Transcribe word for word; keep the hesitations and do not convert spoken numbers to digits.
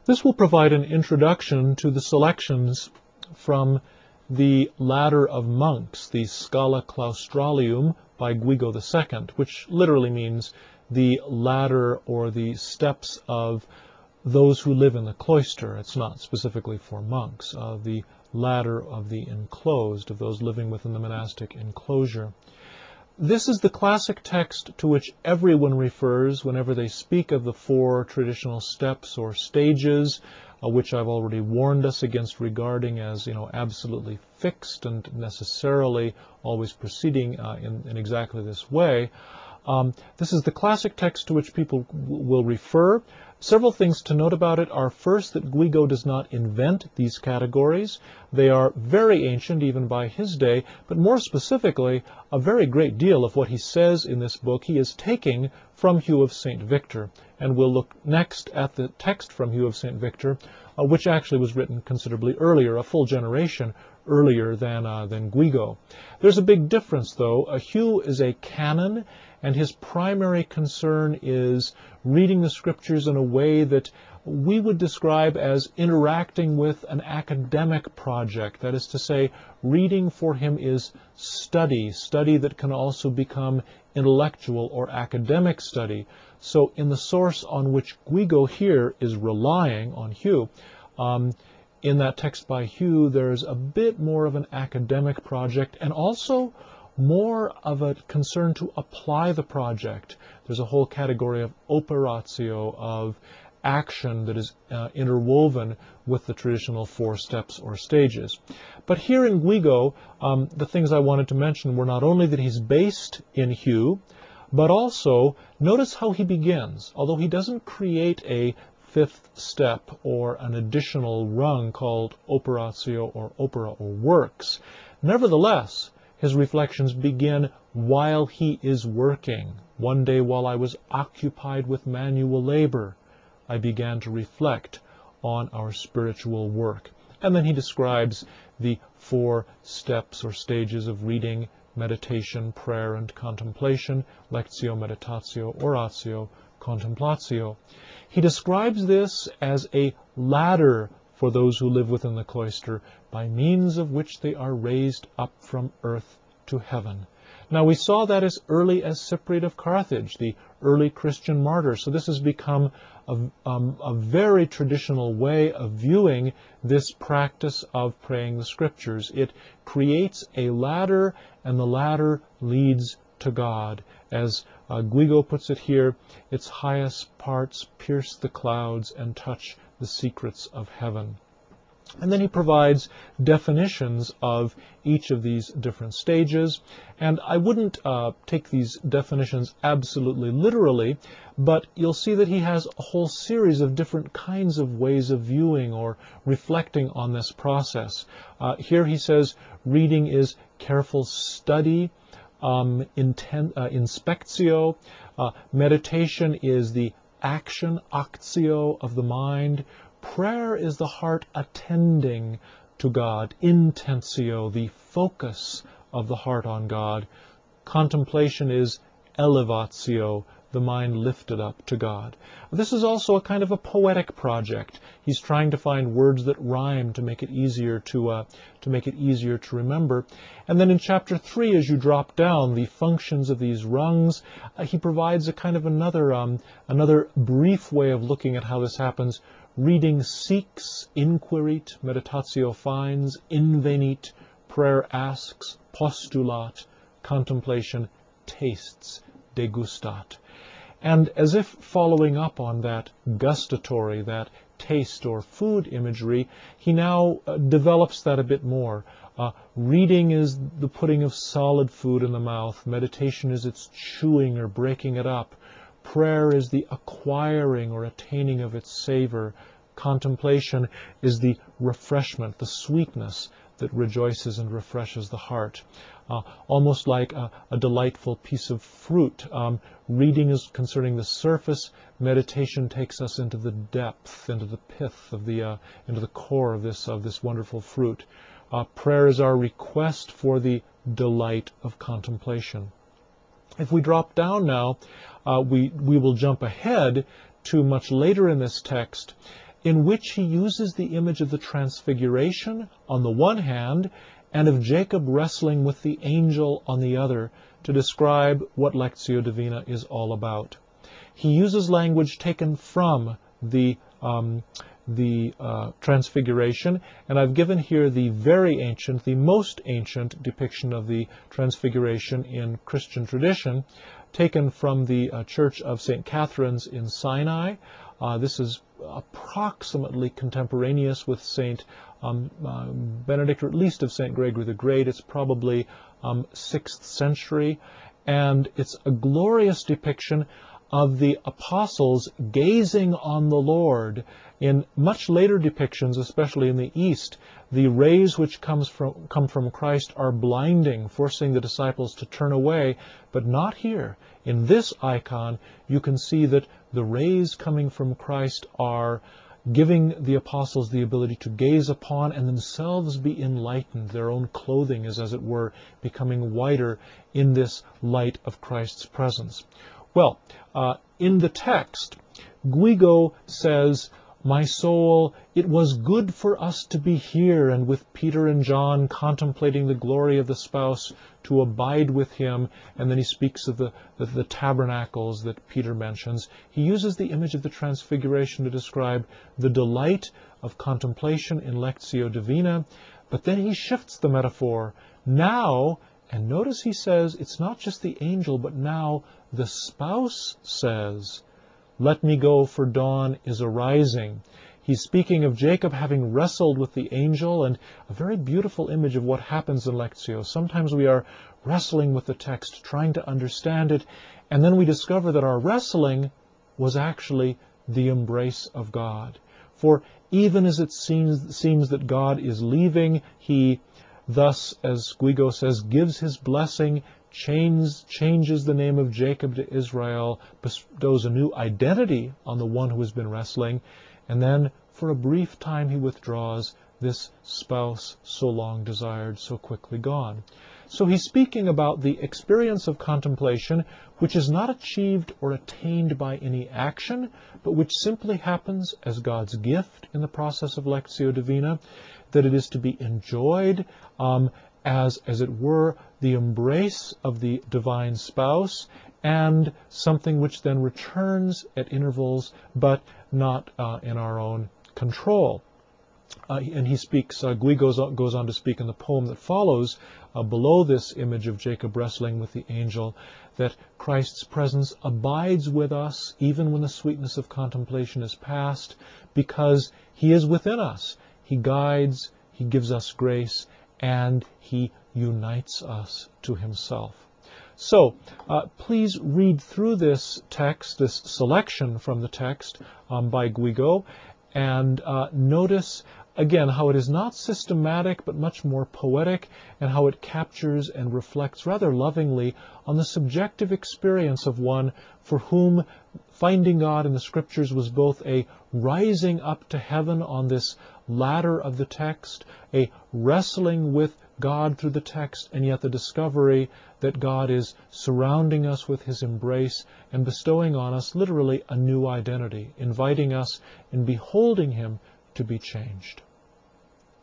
This will provide an introduction to the selections from the Ladder of Monks, the Scala Claustralium by Guigo the Second, which literally means the ladder or the steps of those who live in the cloister. It's not specifically for monks. Uh, the ladder of the enclosed, of those living within the monastic enclosure. This is the classic text to which everyone refers whenever they speak of the four traditional steps or stages, uh, which I've already warned us against regarding as, you know, absolutely fixed and necessarily always proceeding uh, in, in exactly this way. Um, this is the classic text to which people will refer. Several things to note about it are, first, that Guigo does not invent these categories. They are very ancient, even by his day, but more specifically, a very great deal of what he says in this book he is taking from Hugh of Saint Victor. And we'll look next at the text from Hugh of Saint Victor, uh, which actually was written considerably earlier, a full generation earlier than, uh, than Guigo. There's a big difference, though. Uh, Hugh is a canon, and his primary concern is reading the scriptures in a way that we would describe as interacting with an academic project. That is to say, reading for him is study, study that can also become intellectual or academic study. So in the source on which Guigo here is relying on Hugh, um, in that text by Hugh, there's a bit more of an academic project, and also more of a concern to apply the project. There's a whole category of operatio, of action that is uh, interwoven with the traditional four steps or stages. But here in Guigo, um, the things I wanted to mention were not only that he's based in Hugh, but also notice how he begins. Although he doesn't create a fifth step or an additional rung called operatio or opera or works, nevertheless, his reflections begin while he is working. One day while I was occupied with manual labor, I began to reflect on our spiritual work. And then he describes the four steps or stages of reading, meditation, prayer, and contemplation: lectio, meditatio, oratio, contemplatio. He describes this as a ladder for those who live within the cloister, by means of which they are raised up from earth to heaven. Now, we saw that as early as Cyprian of Carthage, the early Christian martyr. So this has become a, um, a very traditional way of viewing this practice of praying the scriptures. It creates a ladder, and the ladder leads to God. As uh, Guigo puts it here, its highest parts pierce the clouds and touch the secrets of heaven. And then he provides definitions of each of these different stages. And I wouldn't uh, take these definitions absolutely literally, but you'll see that he has a whole series of different kinds of ways of viewing or reflecting on this process. Uh, here he says reading is careful study, um, inten uh, inspectio. Uh, meditation is the action, actio, of the mind. Prayer is the heart attending to God, intentio, the focus of the heart on God. Contemplation is elevatio, the mind lifted up to God. This is also a kind of a poetic project. He's trying to find words that rhyme to make it easier to uh, to make it easier to remember. And then in chapter three, as you drop down the functions of these rungs, uh, he provides a kind of another um, another brief way of looking at how this happens. Reading seeks, inquirit, meditatio finds, invenit, prayer asks, postulat, contemplation tastes, degustat. And as if following up on that gustatory, that taste or food imagery, he now uh, develops that a bit more. Uh, reading is the putting of solid food in the mouth. Meditation is its chewing or breaking it up. Prayer is the acquiring or attaining of its savor. Contemplation is the refreshment, the sweetness that rejoices and refreshes the heart. Uh, almost like a, a delightful piece of fruit. Um, reading is concerning the surface. Meditation takes us into the depth, into the pith of the, uh, into the core of this of this wonderful fruit. Uh, prayer is our request for the delight of contemplation. If we drop down now, uh, we we will jump ahead to much later in this text. in which he uses the image of the Transfiguration on the one hand and of Jacob wrestling with the angel on the other to describe what Lectio Divina is all about. He uses language taken from the um, the uh, Transfiguration, and I've given here the very ancient, the most ancient depiction of the Transfiguration in Christian tradition, taken from the uh, Church of Saint Catherine's in Sinai. Uh, this is approximately contemporaneous with Saint um, uh, Benedict, or at least of Saint Gregory the Great. It's probably um, sixth century, and it's a glorious depiction of the apostles gazing on the Lord. In much later depictions, especially in the East, the rays which comes from, come from Christ are blinding, forcing the disciples to turn away, but not here. In this icon, you can see that the rays coming from Christ are giving the apostles the ability to gaze upon and themselves be enlightened. Their own clothing is, as it were, becoming whiter in this light of Christ's presence. Well, uh, in the text, Guigo says, "My soul, it was good for us to be here, and with Peter and John contemplating the glory of the spouse, to abide with him." And then he speaks of the, the, the tabernacles that Peter mentions. He uses the image of the Transfiguration to describe the delight of contemplation in Lectio Divina, but then he shifts the metaphor. Now, and notice he says, it's not just the angel, but now the spouse says, "Let me go, for dawn is arising." He's speaking of Jacob having wrestled with the angel, and a very beautiful image of what happens in Lectio. Sometimes we are wrestling with the text, trying to understand it, and then we discover that our wrestling was actually the embrace of God. For even as it seems, seems that God is leaving, he thus, as Guigo says, gives his blessing, changes, changes the name of Jacob to Israel, bestows a new identity on the one who has been wrestling, and then for a brief time he withdraws, this spouse so long desired, so quickly gone. So he's speaking about the experience of contemplation, which is not achieved or attained by any action, but which simply happens as God's gift in the process of Lectio Divina, that it is to be enjoyed um, as, as it were, the embrace of the divine spouse, and something which then returns at intervals, but not uh, in our own control. Uh, and he speaks, uh, Guy goes on, goes on to speak in the poem that follows, uh, below this image of Jacob wrestling with the angel, that Christ's presence abides with us even when the sweetness of contemplation is past, because he is within us. He guides, he gives us grace, and he unites us to himself. So, uh, please read through this text, this selection from the text um, by Guigo, and uh, notice again how it is not systematic but much more poetic, and how it captures and reflects rather lovingly on the subjective experience of one for whom finding God in the Scriptures was both a rising up to heaven on this ladder of the text, a wrestling with God through the text, and yet the discovery that God is surrounding us with his embrace and bestowing on us literally a new identity, inviting us in beholding him to be changed.